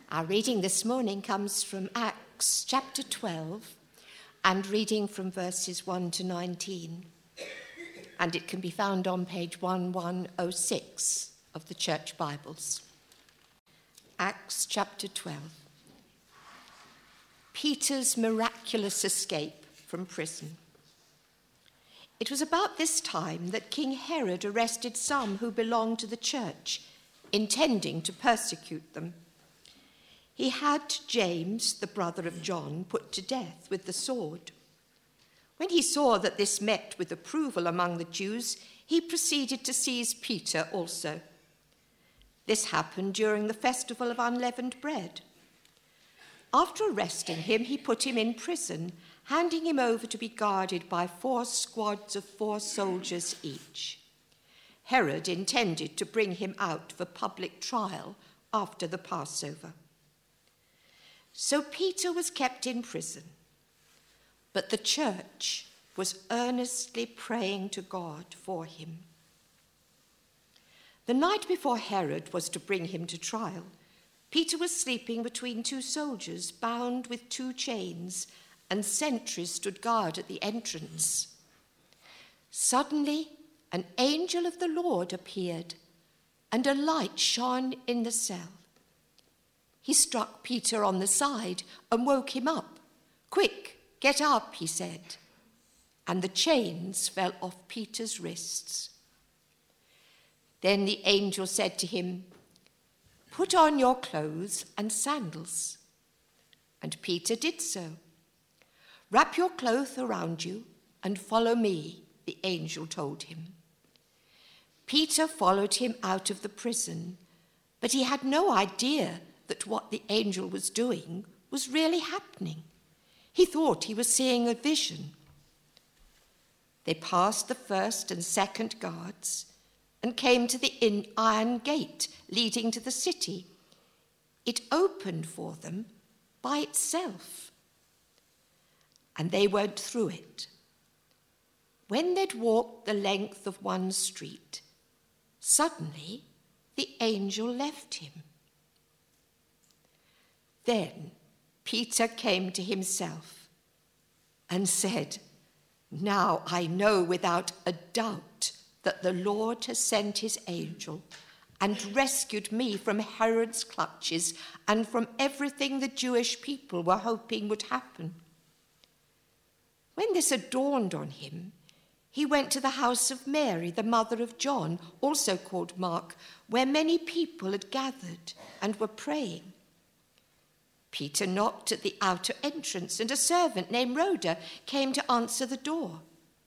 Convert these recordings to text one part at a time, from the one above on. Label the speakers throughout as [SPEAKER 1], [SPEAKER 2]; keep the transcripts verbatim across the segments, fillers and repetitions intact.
[SPEAKER 1] Our reading this morning comes from Acts chapter twelve and reading from verses one to nineteen. And it can be found on page eleven oh six of the Church Bibles. Acts chapter twelve. Peter's miraculous escape from prison. It was about this time that King Herod arrested some who belonged to the church, intending to persecute them. He had James, the brother of John, put to death with the sword. When he saw that this met with approval among the Jews, he proceeded to seize Peter also. This happened during the festival of unleavened bread. After arresting him, he put him in prison, handing him over to be guarded by four squads of four soldiers each. Herod intended to bring him out for public trial after the Passover. So Peter was kept in prison, but the church was earnestly praying to God for him. The night before Herod was to bring him to trial, Peter was sleeping between two soldiers bound with two chains, and sentries stood guard at the entrance. Suddenly, an angel of the Lord appeared, and a light shone in the cell. He struck Peter on the side and woke him up. "Quick, get up," he said. And the chains fell off Peter's wrists. Then the angel said to him, "Put on your clothes and sandals." And Peter did so. "Wrap your cloth around you and follow me," the angel told him. Peter followed him out of the prison, but he had no idea that what the angel was doing was really happening. He thought he was seeing a vision. They passed the first and second guards and came to the iron gate leading to the city. It opened for them by itself, and they went through it. When they'd walked the length of one street, suddenly the angel left him. Then Peter came to himself and said, "Now I know without a doubt that the Lord has sent his angel and rescued me from Herod's clutches and from everything the Jewish people were hoping would happen." When this had dawned on him, he went to the house of Mary, the mother of John, also called Mark, where many people had gathered and were praying. Peter knocked at the outer entrance, and a servant named Rhoda came to answer the door.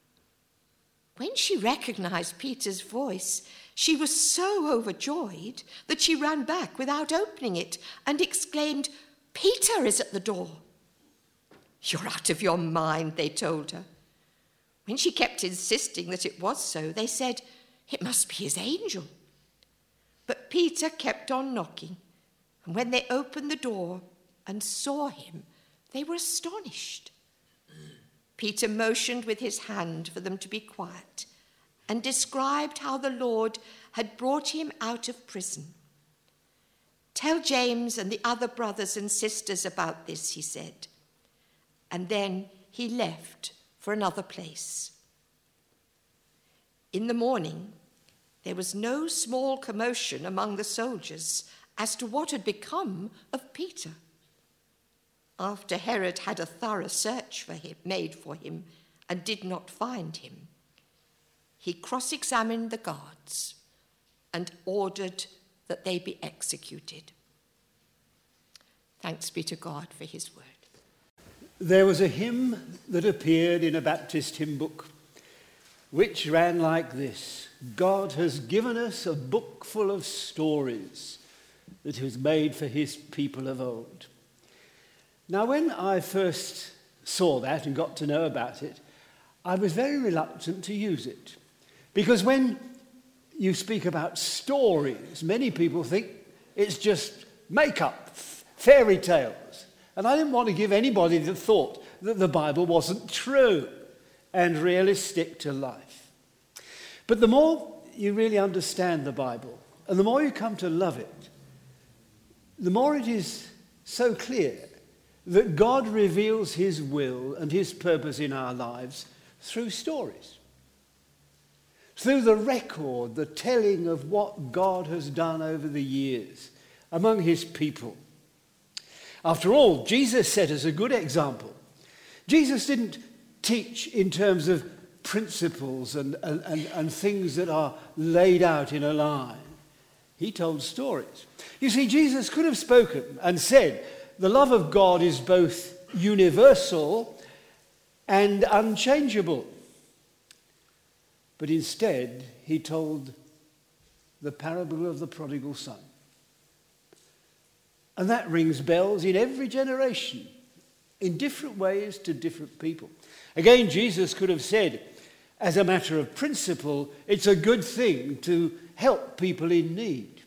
[SPEAKER 1] When she recognized Peter's voice, she was so overjoyed that she ran back without opening it and exclaimed, "Peter is at the door." "You're out of your mind," they told her. When she kept insisting that it was so, they said, "It must be his angel." But Peter kept on knocking, and when they opened the door and saw him, they were astonished. Peter motioned with his hand for them to be quiet and described how the Lord had brought him out of prison. "Tell James and the other brothers and sisters about this," he said. And then he left for another place. In the morning, there was no small commotion among the soldiers as to what had become of Peter. After Herod had a thorough search for him, made for him and did not find him, he cross-examined the guards and ordered that they be executed. Thanks be to God for his word.
[SPEAKER 2] There was a hymn that appeared in a Baptist hymn book, which ran like this: "God has given us a book full of stories that was made for his people of old." Now, when I first saw that and got to know about it, I was very reluctant to use it. Because when you speak about stories, many people think it's just make-up, fairy tales. And I didn't want to give anybody the thought that the Bible wasn't true and realistic to life. But the more you really understand the Bible, and the more you come to love it, the more it is so clear that God reveals his will and his purpose in our lives through stories. Through the record, the telling of what God has done over the years among his people. After all, Jesus set us a good example. Jesus didn't teach in terms of principles and, and, and, and things that are laid out in a line. He told stories. You see, Jesus could have spoken and said, the love of God is both universal and unchangeable. But instead, he told the parable of the prodigal son. And that rings bells in every generation, in different ways to different people. Again, Jesus could have said, as a matter of principle, it's a good thing to help people in need.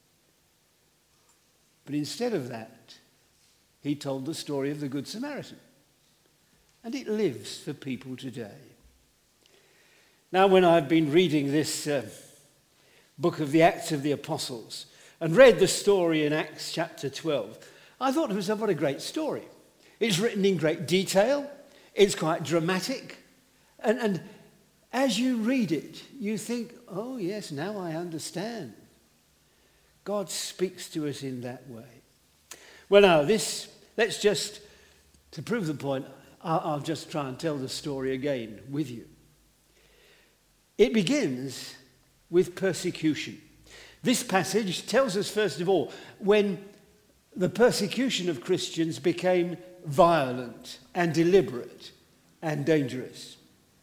[SPEAKER 2] But instead of that, he told the story of the Good Samaritan. And it lives for people today. Now, when I've been reading this uh, book of the Acts of the Apostles and read the story in Acts chapter twelve, I thought to myself, what a great story. It's written in great detail. It's quite dramatic. And, and as you read it, you think, oh yes, now I understand. God speaks to us in that way. Well, now, this, let's just, to prove the point, I'll, I'll just try and tell the story again with you. It begins with persecution. This passage tells us, first of all, when the persecution of Christians became violent and deliberate and dangerous.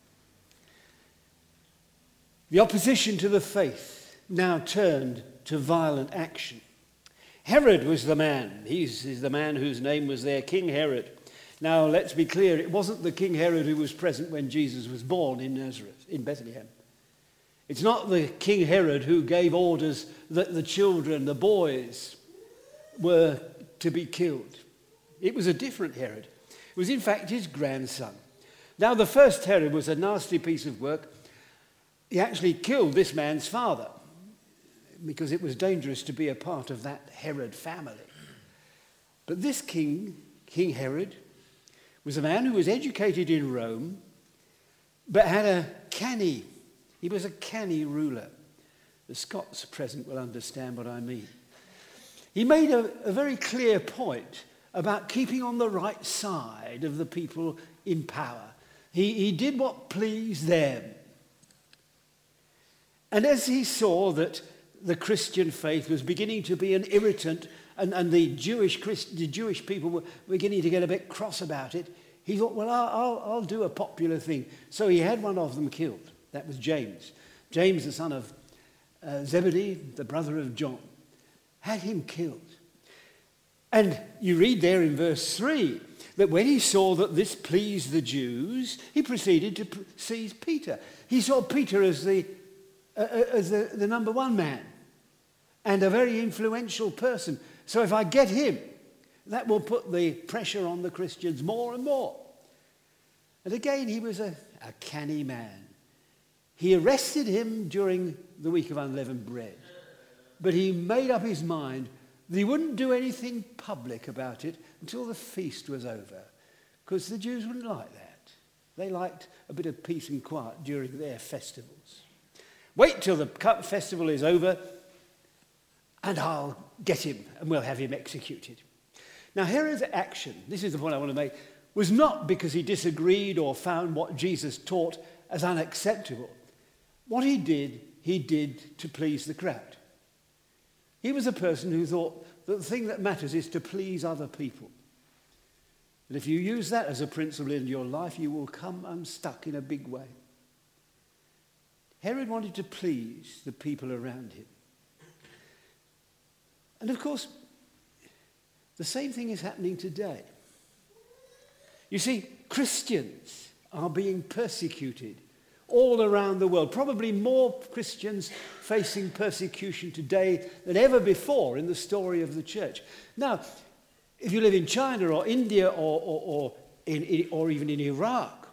[SPEAKER 2] The opposition to the faith now turned to violent action. Herod was the man. He's, he's the man whose name was there, King Herod. Now, let's be clear, it wasn't the King Herod who was present when Jesus was born in Nazareth, in Bethlehem. It's not the King Herod who gave orders that the children, the boys, were to be killed. It was a different Herod. It was, in fact, his grandson. Now, the first Herod was a nasty piece of work. He actually killed this man's father because it was dangerous to be a part of that Herod family. But this king, King Herod, was a man who was educated in Rome, but had a canny, he was a canny ruler. The Scots present will understand what I mean. He made a, a very clear point about keeping on the right side of the people in power. He, he did what pleased them. And as he saw that the Christian faith was beginning to be an irritant and, and the Jewish Christ, the Jewish people were beginning to get a bit cross about it, he thought, well, I'll, I'll, I'll do a popular thing. So he had one of them killed. That was James. James, the son of uh, Zebedee, the brother of John, had him killed. And you read there in verse three that when he saw that this pleased the Jews, he proceeded to pr- seize Peter. He saw Peter as the Uh, as the, the number one man and a very influential person. So if I get him, that will put the pressure on the Christians more and more. And again, he was a, a canny man. He arrested him during the week of unleavened bread, but he made up his mind that he wouldn't do anything public about it until the feast was over, because the Jews wouldn't like that. They liked a bit of peace and quiet during their festivals. Wait till the festival is over and I'll get him and we'll have him executed. Now, Herod's action, this is the point I want to make, was not because he disagreed or found what Jesus taught as unacceptable. What he did, he did to please the crowd. He was a person who thought that the thing that matters is to please other people. And if you use that as a principle in your life, you will come unstuck in a big way. Herod wanted to please the people around him. And of course, the same thing is happening today. You see, Christians are being persecuted all around the world. Probably more Christians facing persecution today than ever before in the story of the church. Now, if you live in China or India or, or, or, in, or even in Iraq,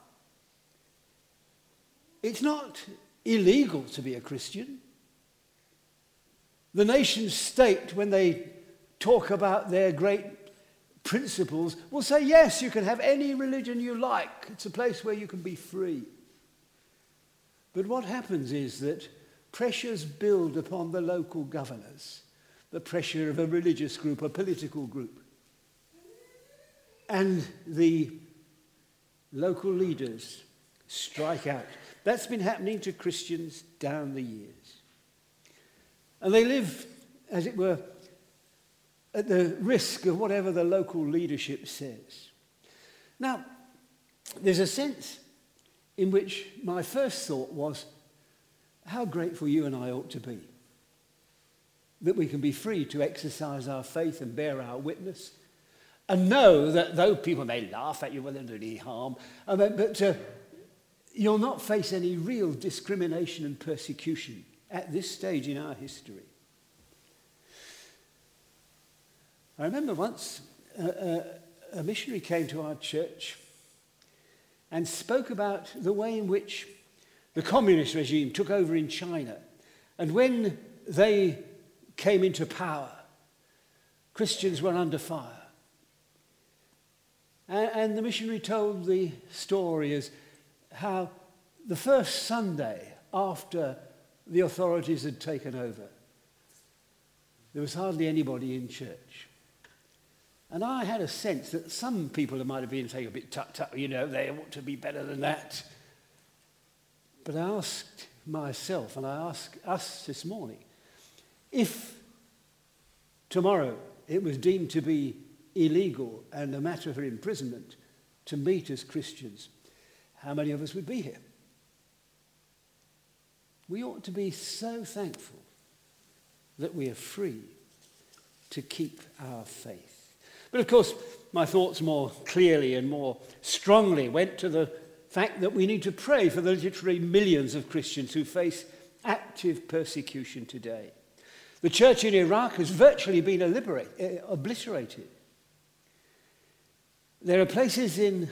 [SPEAKER 2] it's not illegal to be a Christian. The nation state, when they talk about their great principles will say, yes, you can have any religion you like. It's a place where you can be free. But what happens is that pressures build upon the local governors, the pressure of a religious group, a political group. And the local leaders strike out. That's been happening to Christians down the years. And they live, as it were, at the risk of whatever the local leadership says. Now, there's a sense in which my first thought was how grateful you and I ought to be that we can be free to exercise our faith and bear our witness and know that though people may laugh at you, well, they don't do any harm, I mean, but uh, you'll not face any real discrimination and persecution at this stage in our history. I remember once uh, uh, a missionary came to our church and spoke about the way in which the communist regime took over in China. And when they came into power, Christians were under fire. And, and the missionary told the story as how the first Sunday after the authorities had taken over, there was hardly anybody in church. And I had a sense that some people might have been saying a bit tut-tut, you know, they ought to be better than that. But I asked myself, and I ask us this morning, if tomorrow it was deemed to be illegal and a matter for imprisonment to meet as Christians, how many of us would be here? We ought to be so thankful that we are free to keep our faith. But of course, my thoughts more clearly and more strongly went to the fact that we need to pray for the literally millions of Christians who face active persecution today. The church in Iraq has virtually been obliterated. There are places in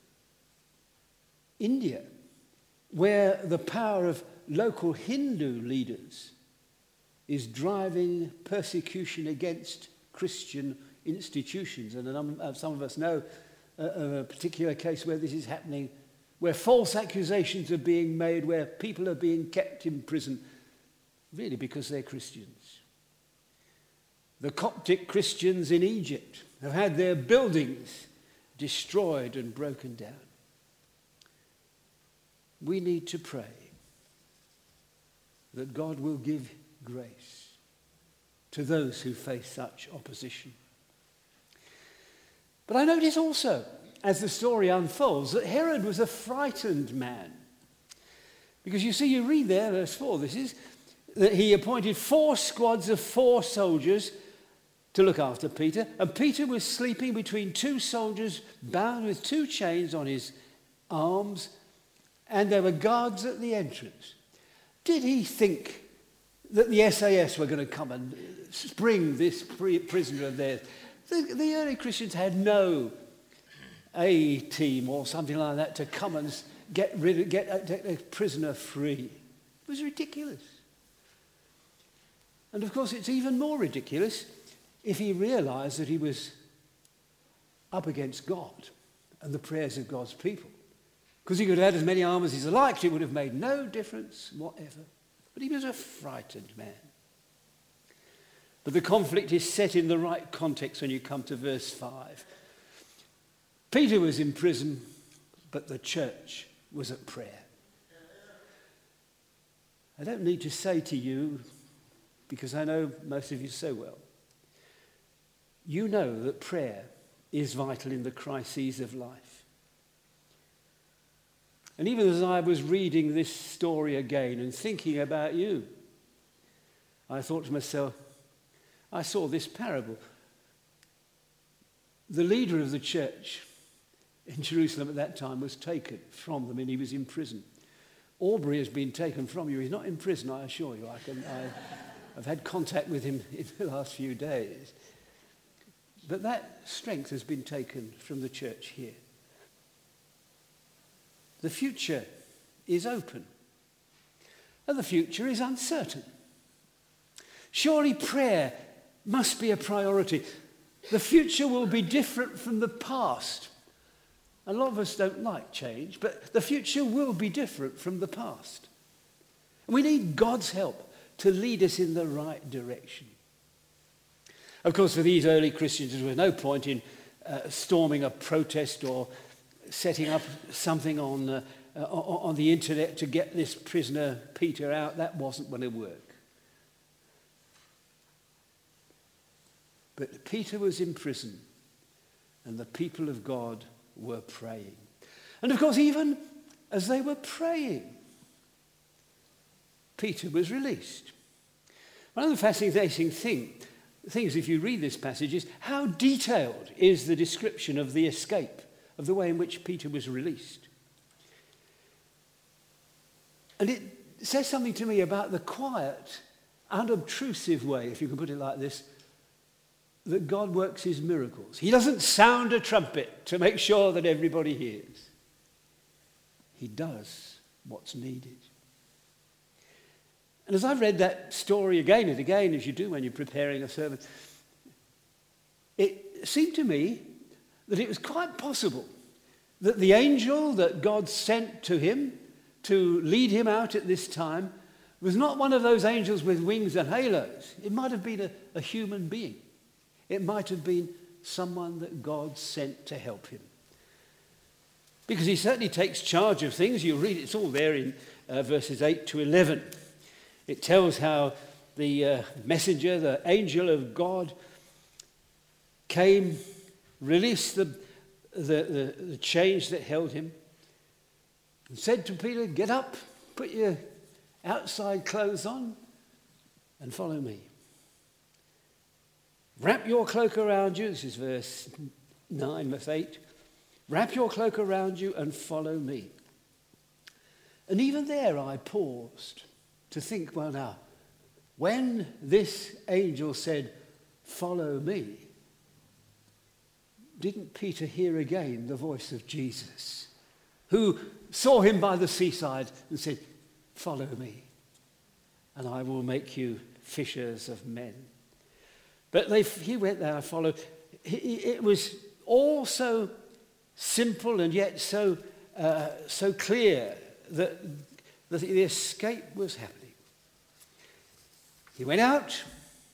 [SPEAKER 2] India where the power of local Hindu leaders is driving persecution against Christian institutions. And a number, some of us know uh, of a particular case where this is happening, where false accusations are being made, where people are being kept in prison, really because they're Christians. The Coptic Christians in Egypt have had their buildings destroyed and broken down. We need to pray that God will give grace to those who face such opposition. But I notice also, as the story unfolds, that Herod was a frightened man. Because you see, you read there, verse four, this is, that he appointed four squads of four soldiers to look after Peter, and Peter was sleeping between two soldiers bound with two chains on his arms, and there were guards at the entrance. Did he think that the S A S were going to come and spring this prisoner of theirs? The, the early Christians had no A-team or something like that to come and get rid of, get a, a prisoner free. It was ridiculous. And of course, it's even more ridiculous if he realized that he was up against God and the prayers of God's people. Because he could have had as many arms as he liked, it would have made no difference whatever. But he was a frightened man. But the conflict is set in the right context when you come to verse five. Peter was in prison, but the church was at prayer. I don't need to say to you, because I know most of you so well, you know that prayer is vital in the crises of life. And even as I was reading this story again and thinking about you, I thought to myself, I saw this parable. The leader of the church in Jerusalem at that time was taken from them and he was in prison. Aubrey has been taken from you. He's not in prison, I assure you. I can, I, I've had contact with him in the last few days. But that strength has been taken from the church here. The future is open, and the future is uncertain. Surely prayer must be a priority. The future will be different from the past. A lot of us don't like change, but the future will be different from the past. We need God's help to lead us in the right direction. Of course, for these early Christians, there was no point in uh, storming a protest or setting up something on, uh, uh, on the internet to get this prisoner Peter out. That wasn't going to work. But Peter was in prison, and the people of God were praying. And of course, even as they were praying, Peter was released. One of the fascinating thing, things, if you read this passage, is how detailed is the description of the escape, of the way in which Peter was released. And it says something to me about the quiet, unobtrusive way, if you can put it like this, that God works his miracles. He doesn't sound a trumpet to make sure that everybody hears. He does what's needed. And as I've read that story again and again, as you do when you're preparing a sermon, it seemed to me that it was quite possible that the angel that God sent to him to lead him out at this time was not one of those angels with wings and halos. It might have been a, a human being. It might have been someone that God sent to help him. Because he certainly takes charge of things. You'll read it, it's all there in uh, verses eight to eleven. It tells how the uh, messenger, the angel of God, came, released the, the, the, the chains that held him, and said to Peter, "Get up, put your outside clothes on, and follow me. Wrap your cloak around you." This is verse nine, verse eight. "Wrap your cloak around you and follow me." And even there I paused to think, well now, when this angel said, "Follow me," didn't Peter hear again the voice of Jesus, who saw him by the seaside and said, "Follow me, and I will make you fishers of men"? But they, he went there, I followed. It was all so simple and yet so uh, so clear that, that the escape was happening. He went out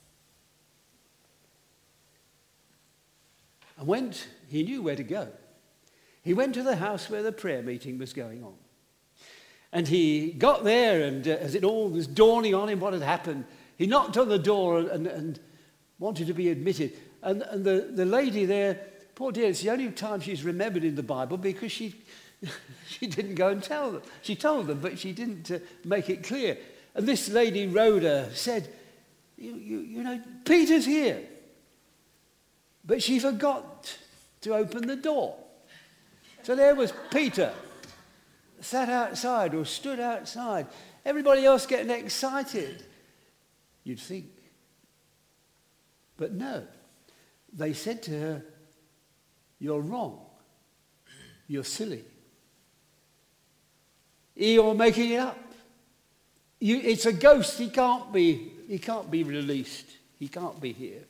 [SPEAKER 2] and went, he knew where to go. He went to the house where the prayer meeting was going on. And he got there, and uh, as it all was dawning on him what had happened, he knocked on the door and, and wanted to be admitted. And, and the, the lady there, poor dear, it's the only time she's remembered in the Bible because she, she didn't go and tell them. She told them, but she didn't uh, make it clear. And this lady, Rhoda, said, you, you, you know, Peter's here. But she forgot to open the door. So there was Peter, sat outside or stood outside. Everybody else getting excited, you'd think. But no, they said to her, "You're wrong. You're silly. You're making it up. You, it's a ghost. He can't be, he can't be released. He can't be here."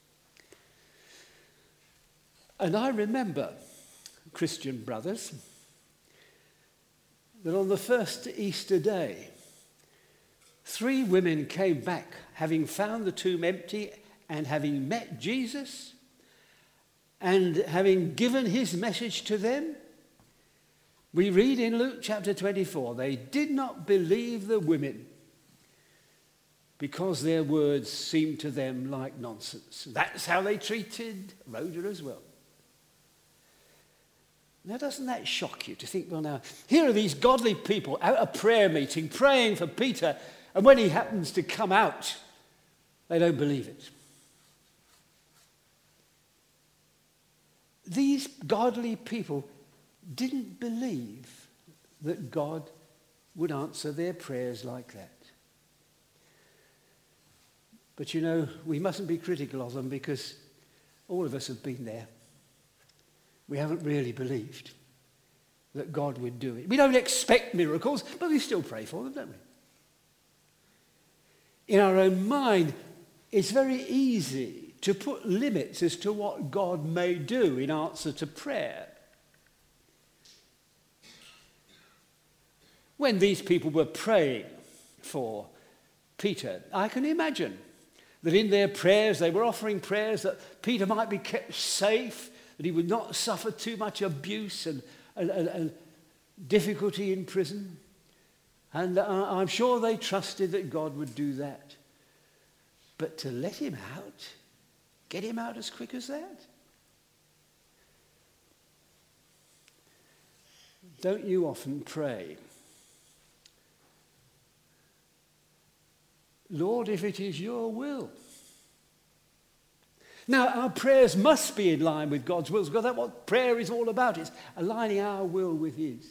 [SPEAKER 2] And I remember, Christian brothers, that on the first Easter day, three women came back, having found the tomb empty and having met Jesus and having given his message to them. We read in Luke chapter twenty-four, they did not believe the women because their words seemed to them like nonsense. That's how they treated Rhoda as well. Now, doesn't that shock you to think, well, now, here are these godly people at a prayer meeting praying for Peter, and when he happens to come out, they don't believe it. These godly people didn't believe that God would answer their prayers like that. But you know, we mustn't be critical of them because all of us have been there. We haven't really believed that God would do it. We don't expect miracles, but we still pray for them, don't we? In our own mind, it's very easy to put limits as to what God may do in answer to prayer. When these people were praying for Peter, I can imagine that in their prayers they were offering prayers that Peter might be kept safe, that he would not suffer too much abuse and, and, and, and difficulty in prison. And uh, I'm sure they trusted that God would do that. But to let him out, get him out as quick as that? Don't you often pray, Lord, if it is your will? Now, our prayers must be in line with God's will, because that's what prayer is all about. It's aligning our will with his.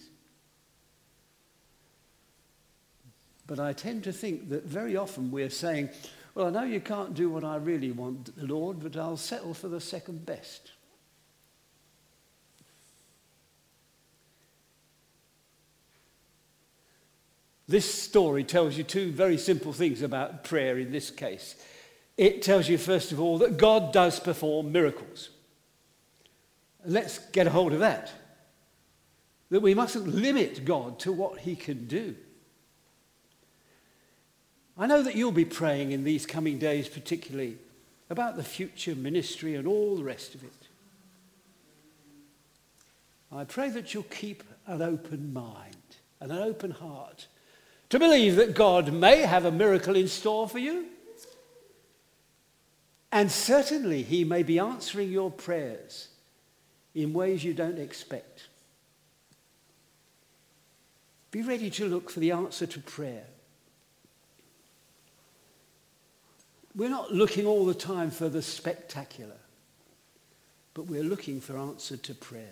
[SPEAKER 2] But I tend to think that very often we're saying, well, I know you can't do what I really want, Lord, but I'll settle for the second best. This story tells you two very simple things about prayer in this case. It tells you, first of all, that God does perform miracles. And let's get a hold of that. That we mustn't limit God to what he can do. I know that you'll be praying in these coming days particularly about the future ministry and all the rest of it. I pray that you'll keep an open mind and an open heart to believe that God may have a miracle in store for you. And certainly he may be answering your prayers in ways you don't expect. Be ready to look for the answer to prayer. We're not looking all the time for the spectacular, but we're looking for answer to prayer.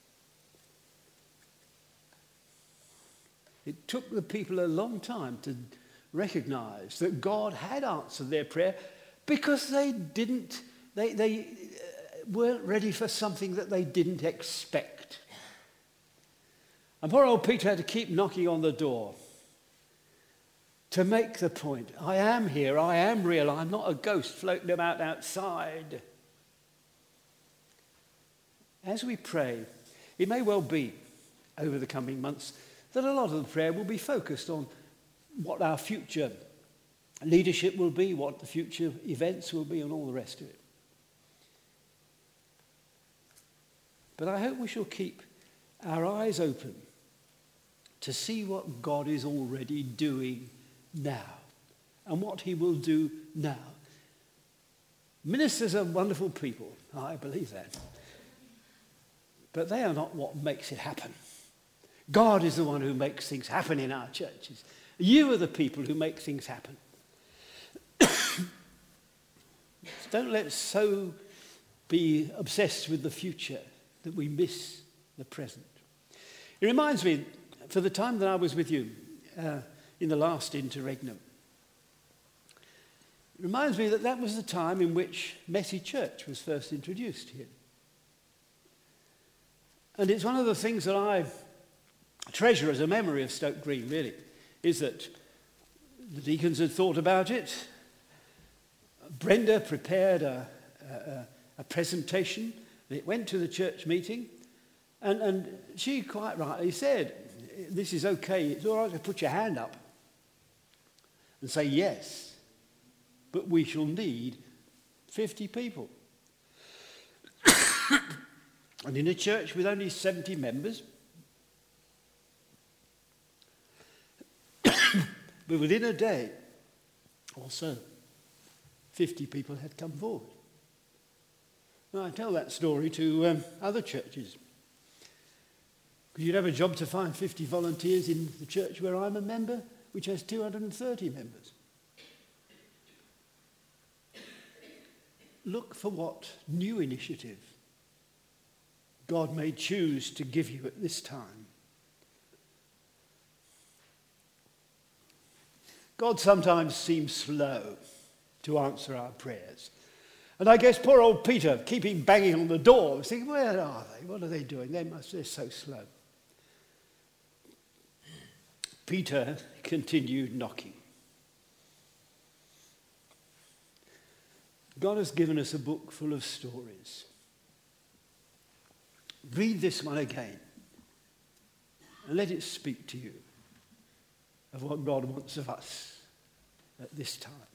[SPEAKER 2] It took the people a long time to recognize that God had answered their prayer because they didn't, they, they weren't ready for something that they didn't expect. And poor old Peter had to keep knocking on the door to make the point. I am here, I am real, I'm not a ghost floating about outside. As we pray, it may well be over the coming months that a lot of the prayer will be focused on what our future leadership will be, what the future events will be, and all the rest of it. But I hope we shall keep our eyes open to see what God is already doing now and what he will do now. Ministers are wonderful people, I believe that. But they are not what makes it happen. God is the one who makes things happen in our churches. You are the people who make things happen. Don't let's so be obsessed with the future that we miss the present. It reminds me, for the time that I was with you uh, in the last interregnum, it reminds me that that was the time in which Messy Church was first introduced here. And it's one of the things that I treasure as a memory of Stoke Green, really, is that the deacons had thought about it. Brenda prepared a, a, a presentation. It went to the church meeting. And, and she quite rightly said, this is okay. It's all right to put your hand up and say yes. But we shall need fifty people. And in a church with only seventy members, but within a day or so, fifty people had come forward. Now, I tell that story to um, other churches. Because you'd have a job to find fifty volunteers in the church where I'm a member, which has two hundred thirty members. Look for what new initiative God may choose to give you at this time. God sometimes seems slow to answer our prayers. And I guess poor old Peter, keeping banging on the door, was thinking, where are they? What are they doing? They must, they're so slow. Peter continued knocking. God has given us a book full of stories. Read this one again and let it speak to you of what God wants of us at this time.